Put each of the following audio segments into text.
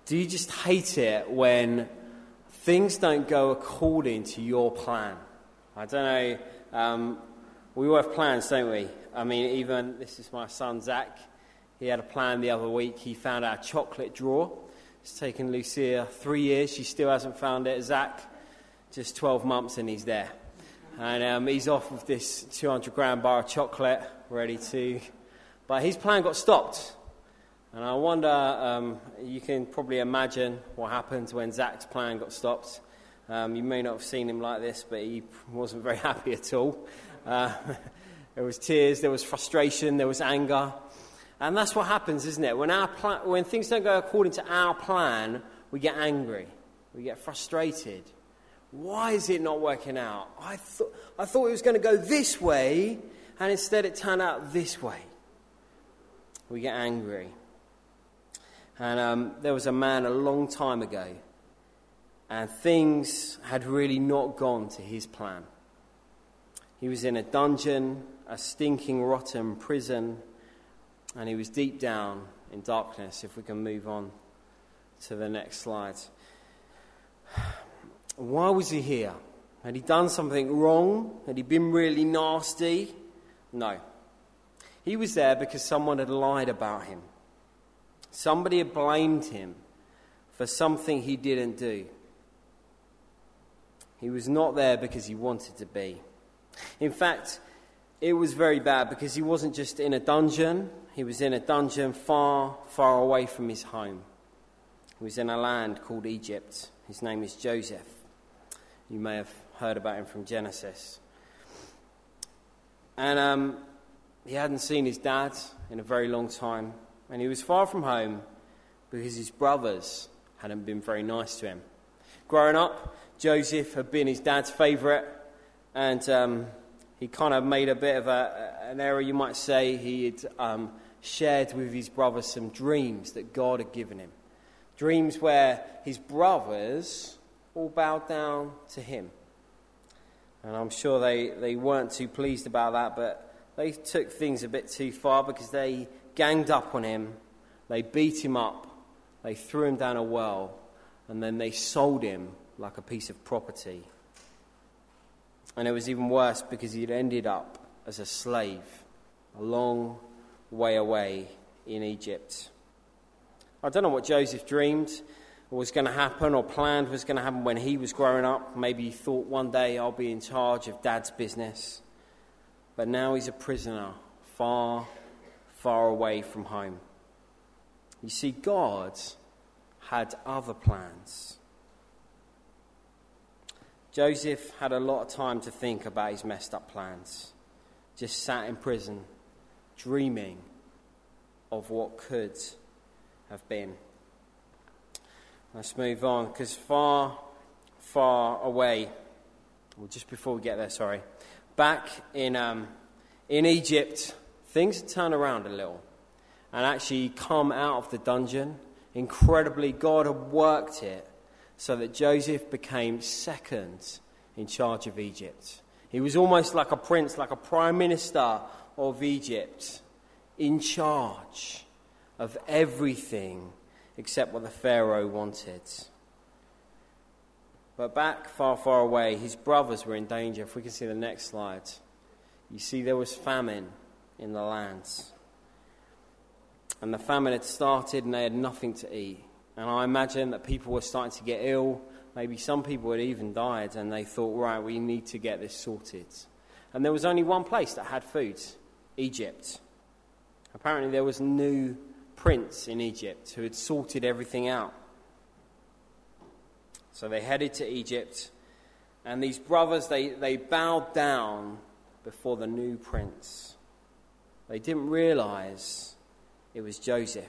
Do you just hate it when things don't go according to your plan? I don't know. We all have plans, don't we? I mean, even, this is my son, Zach. He had a plan the other week. He found our chocolate drawer. It's taken Lucia 3 years. She still hasn't found it. Zach, just 12 months and he's there. And he's off with this 200-gram bar of chocolate, ready to... But his plan got stopped. And I wonder, you can probably imagine what happened when Zach's plan got stopped. You may not have seen him like this, but he wasn't very happy at all. There was tears, there was frustration, there was anger. And that's what happens, isn't it? When things don't go according to our plan, we get angry. We get frustrated. Why is it not working out? I thought it was going to go this way, and instead it turned out this way. We get angry. And there was a man a long time ago, and things had really not gone to his plan. He was in a dungeon, a stinking, rotten prison, and he was deep down in darkness. If we can move on to the next slide. Why was he here? Had he done something wrong? Had he been really nasty? No. He was there because someone had lied about him. Somebody had blamed him for something he didn't do. He was not there because he wanted to be. In fact, it was very bad because he wasn't just in a dungeon. He was in a dungeon far, far away from his home. He was in a land called Egypt. His name is Joseph. You may have heard about him from Genesis. And he hadn't seen his dad in a very long time. And he was far from home because his brothers hadn't been very nice to him. Growing up, Joseph had been his dad's favourite. And he kind of made a bit of an error, you might say. He had shared with his brothers some dreams that God had given him. Dreams where his brothers all bowed down to him. And I'm sure they weren't too pleased about that, but they took things a bit too far because they ganged up on him, they beat him up, they threw him down a well, and then they sold him like a piece of property. And it was even worse because he'd ended up as a slave a long way away in Egypt. I don't know what Joseph dreamed was going to happen or planned was going to happen when he was growing up. Maybe he thought one day I'll be in charge of Dad's business. But now he's a prisoner, far, far away from home. You see, God had other plans. Joseph had a lot of time to think about his messed up plans. Just sat in prison, dreaming of what could have been. Let's move on, because far, far away, well, just before we get there, back in Egypt, things had turned around a little and actually come out of the dungeon. Incredibly, God had worked it so that Joseph became second in charge of Egypt. He was almost like a prince, like a prime minister of Egypt, in charge of everything except what the Pharaoh wanted. But back far, far away, his brothers were in danger. If we can see the next slide. You see there was famine in the lands. And the famine had started and they had nothing to eat. And I imagine that people were starting to get ill. Maybe some people had even died and they thought, right, we need to get this sorted. And there was only one place that had food, Egypt. Apparently there was a new prince in Egypt who had sorted everything out. So they headed to Egypt, and these brothers, they bowed down before the new prince. They didn't realize it was Joseph.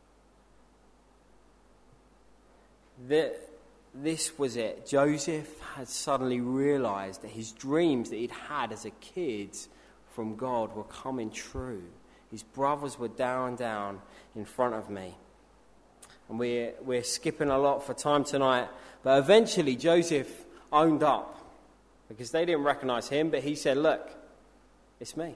This was it. Joseph had suddenly realized that his dreams that he'd had as a kid from God were coming true. His brothers were down in front of me. And we're skipping a lot for time tonight. But eventually Joseph owned up. Because they didn't recognize him. But he said, look, it's me.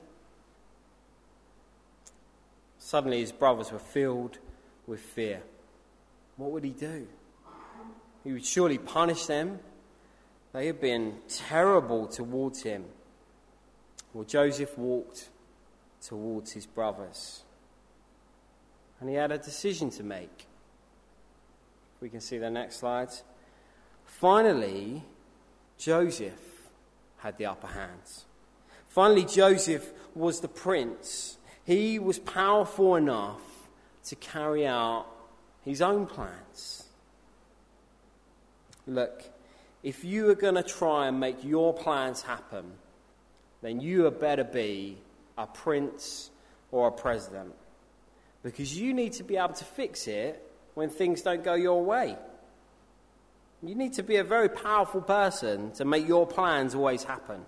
Suddenly his brothers were filled with fear. what would he do? He would surely punish them. They had been terrible towards him. Well, Joseph walked towards his brothers, and he had a decision to make. We can see the next slide. Finally, Joseph had the upper hand. Finally, Joseph was the prince. He was powerful enough to carry out his own plans. Look, if you are going to try and make your plans happen, then you had better be a prince or a president, because you need to be able to fix it when things don't go your way. You need to be a very powerful person to make your plans always happen.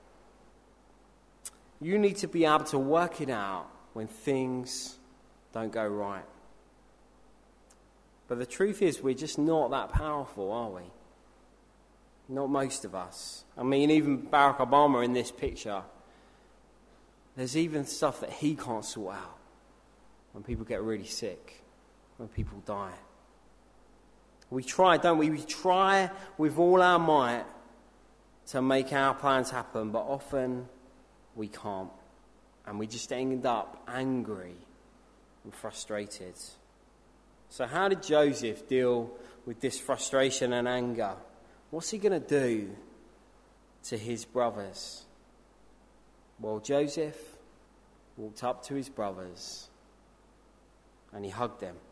You need to be able to work it out when things don't go right. But the truth is, we're just not that powerful, are we? Not most of us. I mean, even Barack Obama in this picture, there's even stuff that he can't sort out when people get really sick, when people die. We try, don't we? We try with all our might to make our plans happen, but often we can't. And we just end up angry and frustrated. So how did Joseph deal with this frustration and anger? What's he going to do to his brothers? Well, Joseph walked up to his brothers and he hugged them.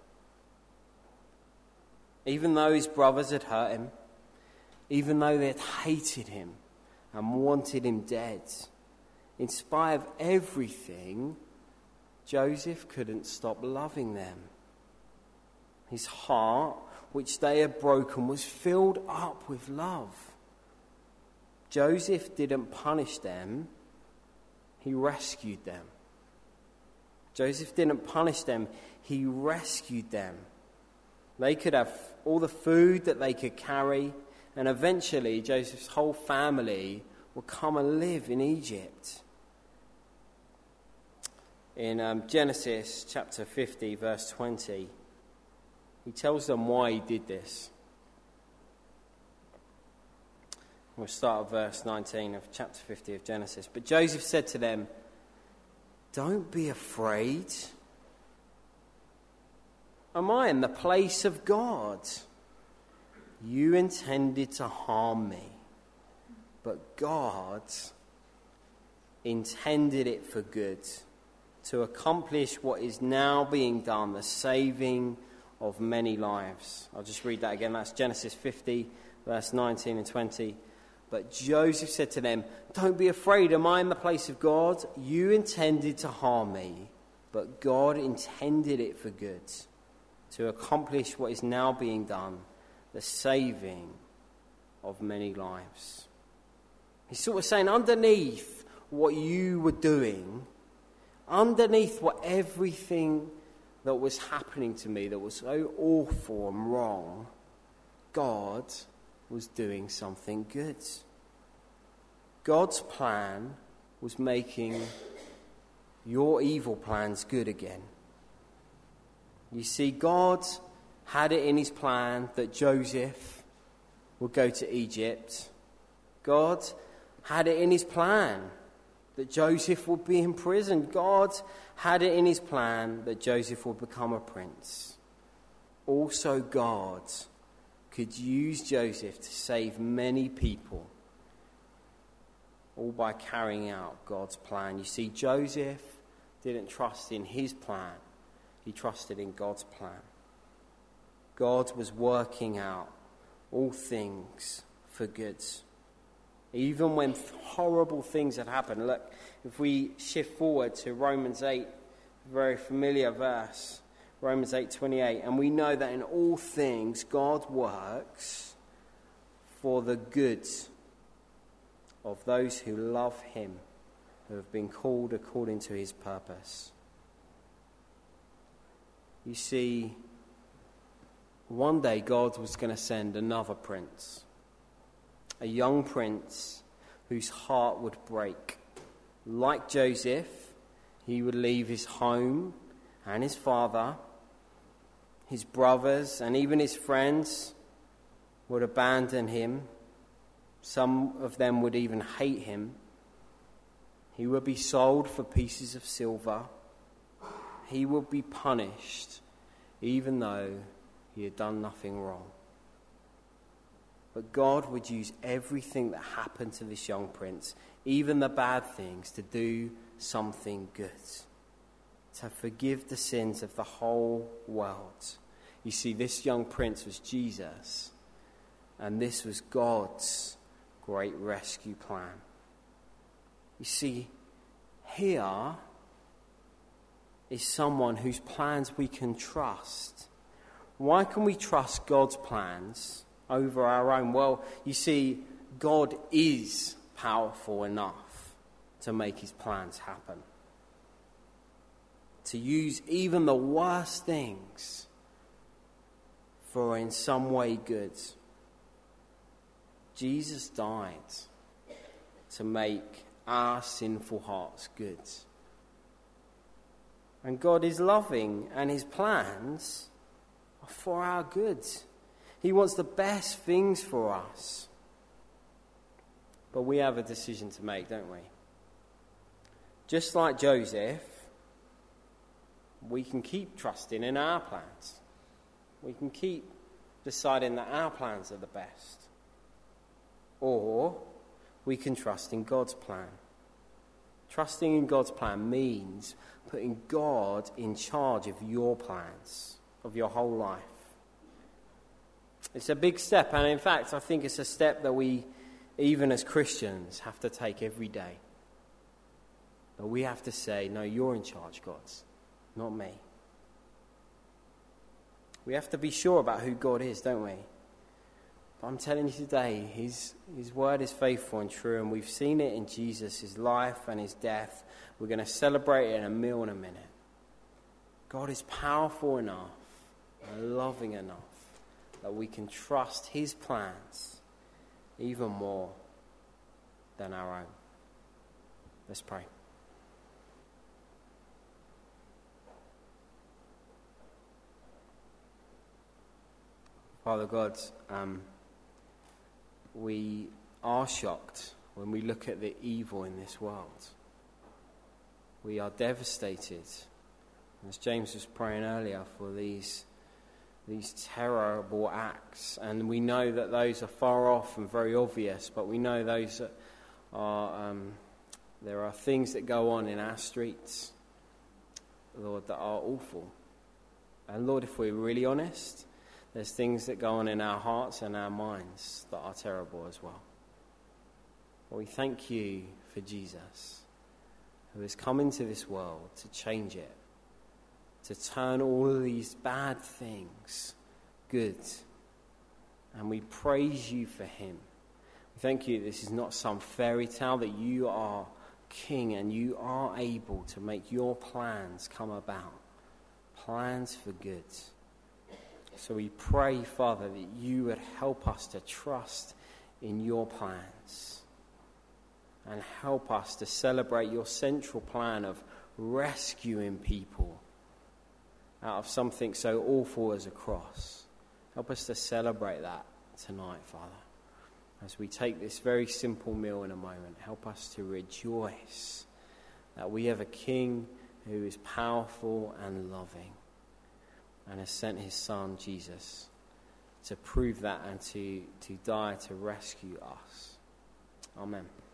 Even though his brothers had hurt him, even though they had hated him and wanted him dead, in spite of everything, Joseph couldn't stop loving them. His heart, which they had broken, was filled up with love. Joseph didn't punish them, he rescued them. Joseph didn't punish them, he rescued them. They could have all the food that they could carry, and eventually Joseph's whole family would come and live in Egypt. In Genesis chapter 50, verse 20, he tells them why he did this. We'll start at verse 19 of chapter 50 of Genesis. But Joseph said to them, "Don't be afraid. Am I in the place of God? You intended to harm me, but God intended it for good, to accomplish what is now being done, the saving of many lives." I'll just read that again. That's Genesis 50, verse 19 and 20. But Joseph said to them, "Don't be afraid. Am I in the place of God? You intended to harm me, but God intended it for good, to accomplish what is now being done, the saving of many lives." He's sort of saying, underneath what you were doing, underneath what everything that was happening to me that was so awful and wrong, God was doing something good. God's plan was making your evil plans good again. You see, God had it in his plan that Joseph would go to Egypt. God had it in his plan that Joseph would be in prison. God had it in his plan that Joseph would become a prince. Also, God could use Joseph to save many people, all by carrying out God's plan. You see, Joseph didn't trust in his plan. He trusted in God's plan. God was working out all things for good. Even when horrible things had happened. Look, if we shift forward to Romans 8, a very familiar verse, Romans 8:28, and we know that in all things God works for the good of those who love him, who have been called according to his purpose. You see, one day God was going to send another prince, a young prince whose heart would break. Like Joseph, he would leave his home and his father. his brothers, and even his friends would abandon him. Some of them would even hate him. He would be sold for pieces of silver. He would be punished, even though he had done nothing wrong. But God would use everything that happened to this young prince, even the bad things, to do something good, to forgive the sins of the whole world. You see, this young prince was Jesus, and this was God's great rescue plan. You see, here is someone whose plans we can trust. Why can we trust God's plans over our own? Well, you see, God is powerful enough to make his plans happen. To use even the worst things for in some way good. Jesus died to make our sinful hearts good. And God is loving, and his plans are for our good. He wants the best things for us. But we have a decision to make, don't we? Just like Joseph, we can keep trusting in our plans. We can keep deciding that our plans are the best. Or we can trust in God's plan. Trusting in God's plan means putting God in charge of your plans, of your whole life. It's a big step, and in fact, I think it's a step that we, even as Christians, have to take every day. But we have to say, no, you're in charge, God, not me. We have to be sure about who God is, don't we? But I'm telling you today, his word is faithful and true, and we've seen it in Jesus, his life and his death. We're going to celebrate it in a meal in a minute. God is powerful enough and loving enough that we can trust his plans even more than our own. Let's pray. Father God, we are shocked when we look at the evil in this world. We are devastated, as James was praying earlier, for these terrible acts. And we know that those are far off and very obvious, but we know those that are, there are things that go on in our streets, Lord, that are awful. And Lord, if we're really honest, there's things that go on in our hearts and our minds that are terrible as well. But we thank you for Jesus, who has come into this world to change it, to turn all of these bad things good. And we praise you for him. We thank you this is not some fairy tale, that you are king and you are able to make your plans come about. Plans for good. So we pray, Father, that you would help us to trust in your plans and help us to celebrate your central plan of rescuing people out of something so awful as a cross. Help us to celebrate that tonight, Father. As we take this very simple meal in a moment, help us to rejoice that we have a King who is powerful and loving, and has sent his Son, Jesus, to prove that and to die to rescue us. Amen.